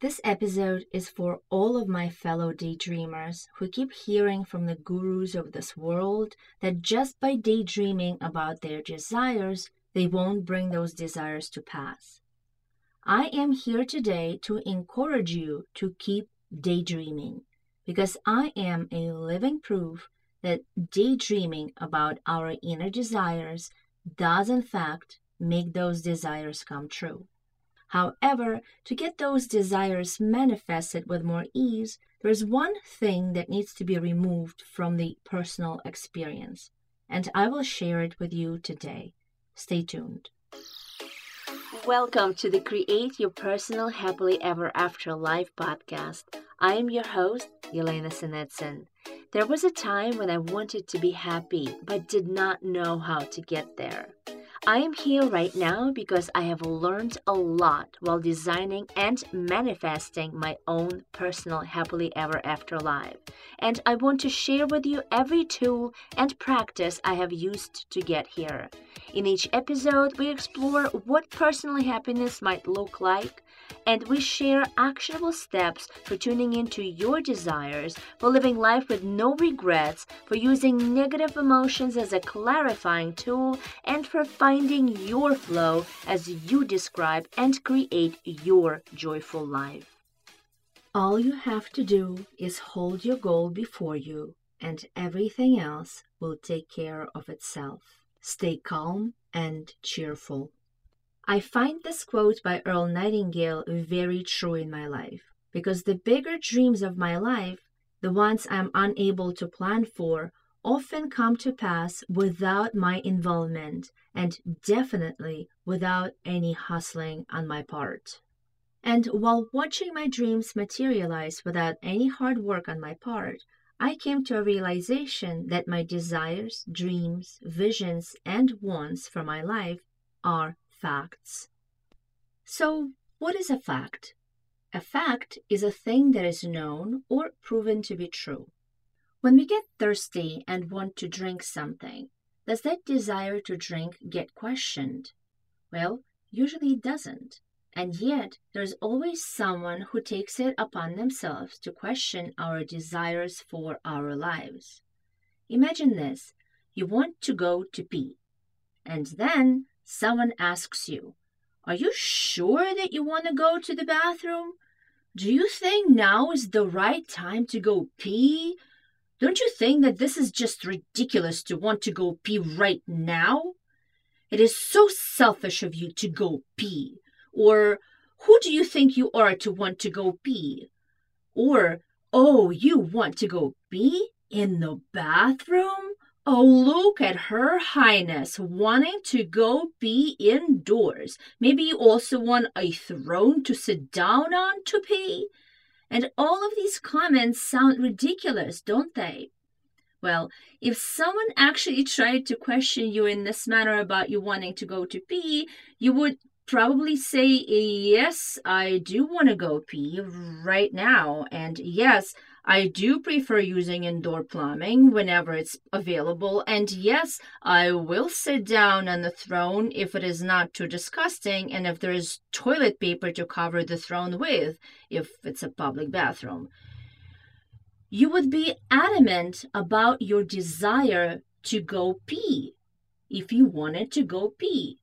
This episode is for all of my fellow daydreamers who keep hearing from the gurus of this world that just by daydreaming about their desires, they won't bring those desires to pass. I am here today to encourage you to keep daydreaming because I am a living proof that daydreaming about our inner desires does in fact make those desires come true. However, to get those desires manifested with more ease, there is one thing that needs to be removed from the personal experience, and I will share it with you today. Stay tuned. Welcome to the Create Your Personal Happily Ever After Life podcast. I am your host, Yelena Sinetson. There was a time when I wanted to be happy, but did not know how to get there. I am here right now because I have learned a lot while designing and manifesting my own personal happily ever after life. And I want to share with you every tool and practice I have used to get here. In each episode, we explore what personal happiness might look like, and we share actionable steps for tuning into your desires, for living life with no regrets, for using negative emotions as a clarifying tool, and for finding your flow as you describe and create your joyful life. All you have to do is hold your goal before you, and everything else will take care of itself. Stay calm and cheerful. I find this quote by Earl Nightingale very true in my life, because the bigger dreams of my life, the ones I'm unable to plan for, often come to pass without my involvement and definitely without any hustling on my part. And while watching my dreams materialize without any hard work on my part, I came to a realization that my desires, dreams, visions, and wants for my life are facts. So, what is a fact? A fact is a thing that is known or proven to be true. When we get thirsty and want to drink something, does that desire to drink get questioned? Well, usually it doesn't. And yet, there's always someone who takes it upon themselves to question our desires for our lives. Imagine this. You want to go to pee. And then someone asks you, "Are you sure that you want to go to the bathroom? Do you think now is the right time to go pee? Don't you think that this is just ridiculous to want to go pee right now? It is so selfish of you to go pee." Or, "Who do you think you are to want to go pee?" Or, "Oh, you want to go pee? In the bathroom? Oh, look at Her Highness wanting to go pee indoors. Maybe you also want a throne to sit down on to pee?" And all of these comments sound ridiculous, don't they? Well, if someone actually tried to question you in this manner about you wanting to go to pee, you would probably say, "Yes, I do want to go pee right now. And yes, I do prefer using indoor plumbing whenever it's available. And yes, I will sit down on the throne if it is not too disgusting and if there is toilet paper to cover the throne with, if it's a public bathroom." You would be adamant about your desire to go pee if you wanted to go pee.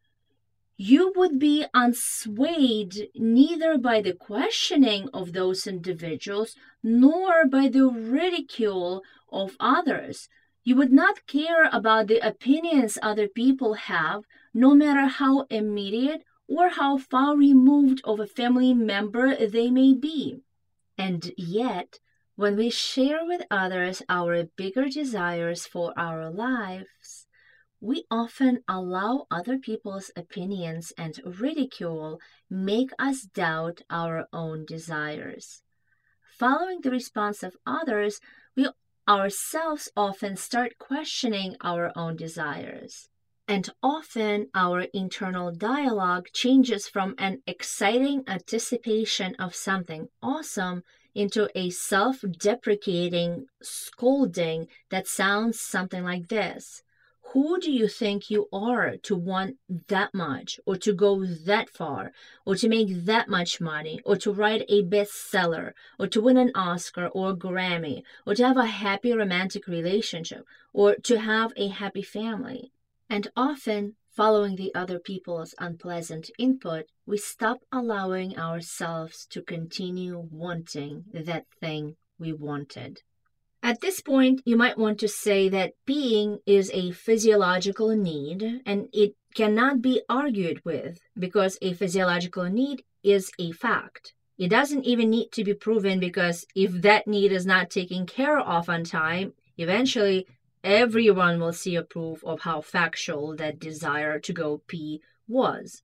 You would be unswayed neither by the questioning of those individuals nor by the ridicule of others. You would not care about the opinions other people have, no matter how immediate or how far removed of a family member they may be. And yet, when we share with others our bigger desires for our lives, we often allow other people's opinions and ridicule make us doubt our own desires. Following the response of others, we ourselves often start questioning our own desires. And often our internal dialogue changes from an exciting anticipation of something awesome into a self-deprecating scolding that sounds something like this. Who do you think you are to want that much, or to go that far, or to make that much money, or to write a bestseller, or to win an Oscar or a Grammy, or to have a happy romantic relationship, or to have a happy family? And often, following the other people's unpleasant input, we stop allowing ourselves to continue wanting that thing we wanted. At this point, you might want to say that peeing is a physiological need and it cannot be argued with because a physiological need is a fact. It doesn't even need to be proven because if that need is not taken care of on time, eventually everyone will see a proof of how factual that desire to go pee was.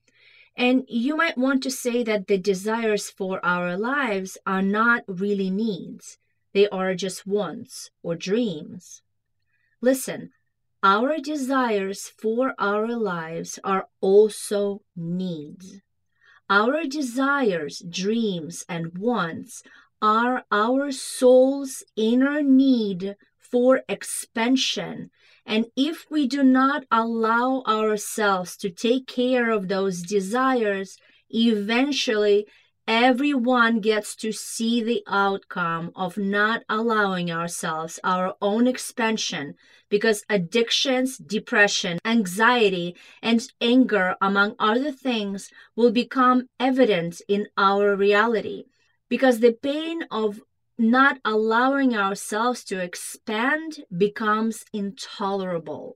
And you might want to say that the desires for our lives are not really needs. They are just wants or dreams. Listen, our desires for our lives are also needs. Our desires, dreams, and wants are our soul's inner need for expansion. And if we do not allow ourselves to take care of those desires, eventually everyone gets to see the outcome of not allowing ourselves our own expansion, because addictions, depression, anxiety, and anger, among other things, will become evident in our reality. Because the pain of not allowing ourselves to expand becomes intolerable.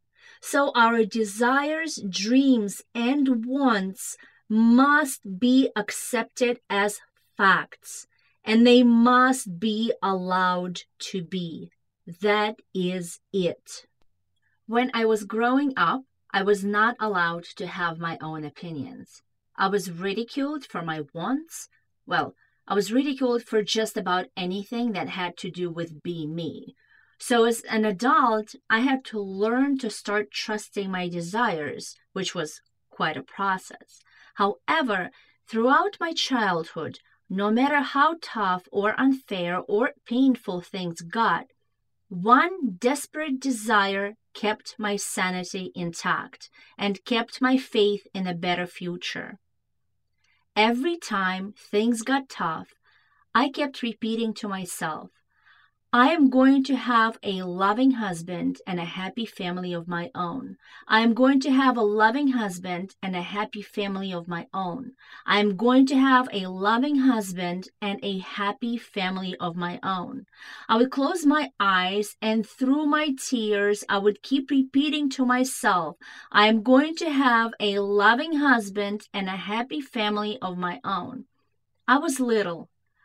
So our desires, dreams, and wants must be accepted as facts, and they must be allowed to be. That is it. When I was growing up, I was not allowed to have my own opinions. I was ridiculed for my wants. Well, I was ridiculed for just about anything that had to do with being me. So as an adult, I had to learn to start trusting my desires, which was quite a process. However, throughout my childhood, no matter how tough or unfair or painful things got, one desperate desire kept my sanity intact and kept my faith in a better future. Every time things got tough, I kept repeating to myself, I am going to have a loving husband and a happy family of my own. I am going to have a loving husband and a happy family of my own. I am going to have a loving husband and a happy family of my own. I would close my eyes and through my tears, I would keep repeating to myself, I am going to have a loving husband and a happy family of my own. I was little.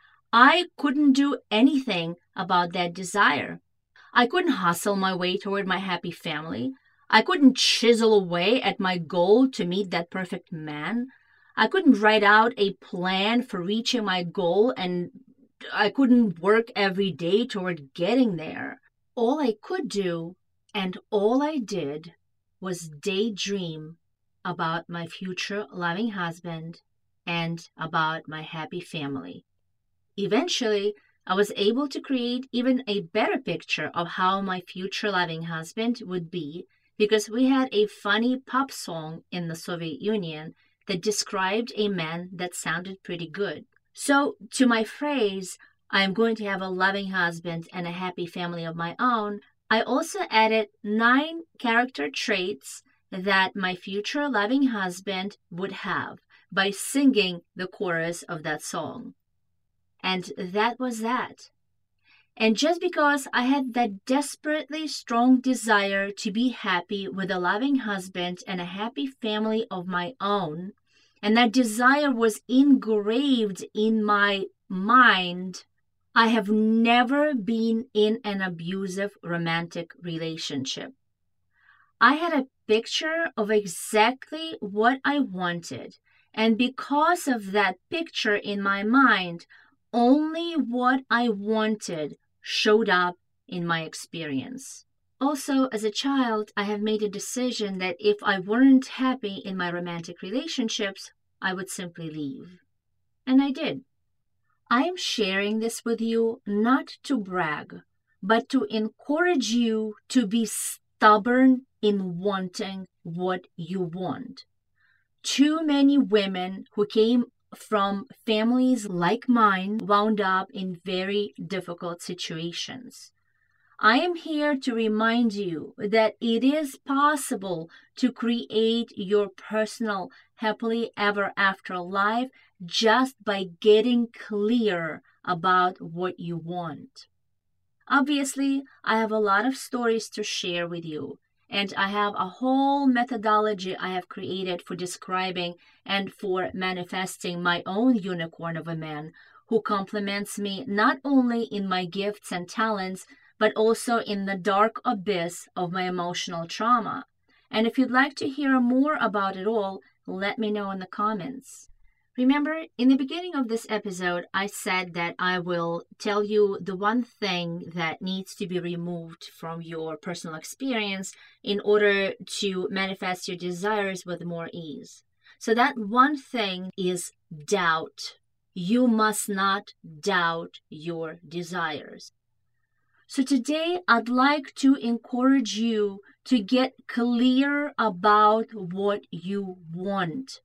I couldn't do anything about that desire. I couldn't hustle my way toward my happy family. I couldn't chisel away at my goal to meet that perfect man. I couldn't write out a plan for reaching my goal, and I couldn't work every day toward getting there. All I could do, and all I did, was daydream about my future loving husband and about my happy family. Eventually, I was able to create even a better picture of how my future loving husband would be because we had a funny pop song in the Soviet Union that described a man that sounded pretty good. So, to my phrase, I am going to have a loving husband and a happy family of my own, I also added 9 character traits that my future loving husband would have by singing the chorus of that song. And that was that. And just because I had that desperately strong desire to be happy with a loving husband and a happy family of my own, and that desire was engraved in my mind, I have never been in an abusive romantic relationship. I had a picture of exactly what I wanted, and because of that picture in my mind, only what I wanted showed up in my experience. Also, as a child, I have made a decision that if I weren't happy in my romantic relationships, I would simply leave. And I did. I am sharing this with you not to brag, but to encourage you to be stubborn in wanting what you want. Too many women who came from families like mine wound up in very difficult situations. I am here to remind you that it is possible to create your personal happily ever after life just by getting clear about what you want. Obviously, I have a lot of stories to share with you, and I have a whole methodology I have created for describing and for manifesting my own unicorn of a man who complements me not only in my gifts and talents, but also in the dark abyss of my emotional trauma. And if you'd like to hear more about it all, let me know in the comments. Remember, in the beginning of this episode, I said that I will tell you the one thing that needs to be removed from your personal experience in order to manifest your desires with more ease. So that one thing is doubt. You must not doubt your desires. So today, I'd like to encourage you to get clear about what you want.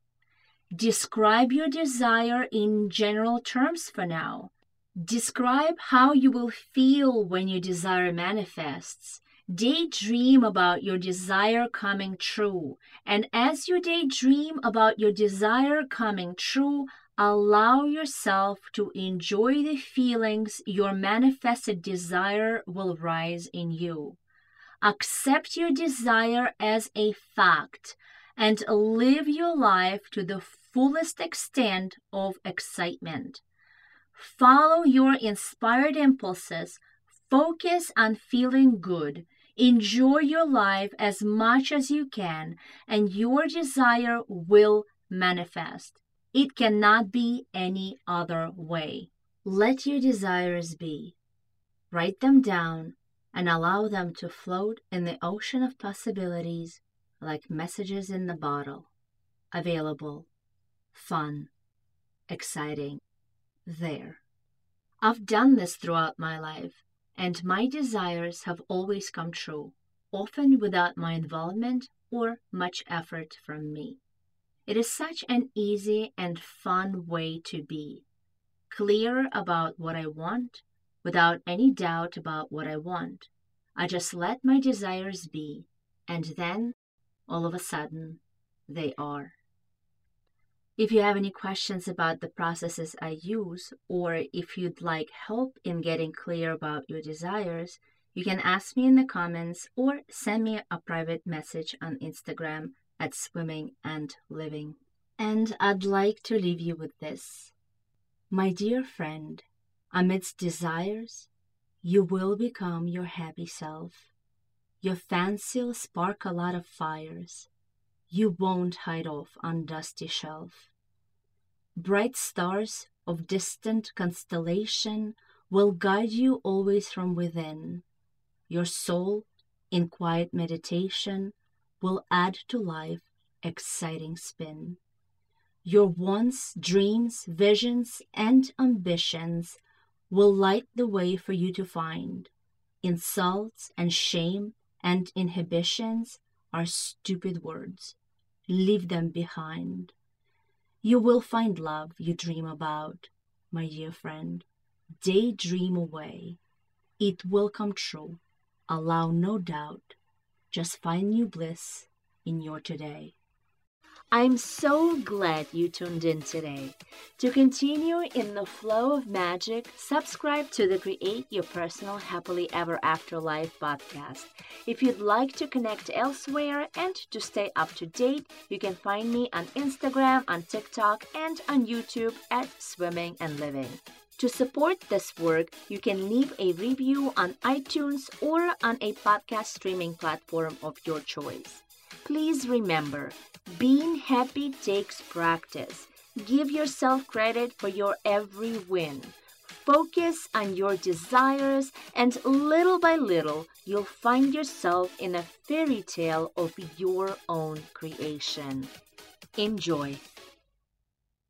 Describe your desire in general terms for now. Describe how you will feel when your desire manifests. Daydream about your desire coming true. And as you daydream about your desire coming true, allow yourself to enjoy the feelings your manifested desire will rise in you. Accept your desire as a fact and live your life to the fullest extent of excitement. Follow your inspired impulses. Focus on feeling good. Enjoy your life as much as you can, and your desire will manifest. It cannot be any other way. Let your desires be. Write them down and allow them to float in the ocean of possibilities like messages in the bottle. Available, fun, exciting, there. I've done this throughout my life, and my desires have always come true, often without my involvement or much effort from me. It is such an easy and fun way to be. Clear about what I want, without any doubt about what I want. I just let my desires be, and then, all of a sudden, they are. If you have any questions about the processes I use, or if you'd like help in getting clear about your desires, you can ask me in the comments or send me a private message on Instagram at Swimming and Living. And I'd like to leave you with this. My dear friend, amidst desires, you will become your happy self. Your fancy'll spark a lot of fires. You won't hide off on dusty shelf. Bright stars of distant constellation will guide you always from within. Your soul, in quiet meditation, will add to life exciting spin. Your wants, dreams, visions, and ambitions will light the way for you to find. Insults and shame and inhibitions are stupid words. Leave them behind. You will find love you dream about, my dear friend. Daydream away. It will come true. Allow no doubt. Just find new bliss in your today. I'm so glad you tuned in today. To continue in the flow of magic, subscribe to the Create Your Personal Happily Ever After Life podcast. If you'd like to connect elsewhere and to stay up to date, you can find me on Instagram, on TikTok, and on YouTube at Swimming and Living. To support this work, you can leave a review on iTunes or on a podcast streaming platform of your choice. Please remember, being happy takes practice. Give yourself credit for your every win. Focus on your desires, and little by little, you'll find yourself in a fairy tale of your own creation. Enjoy.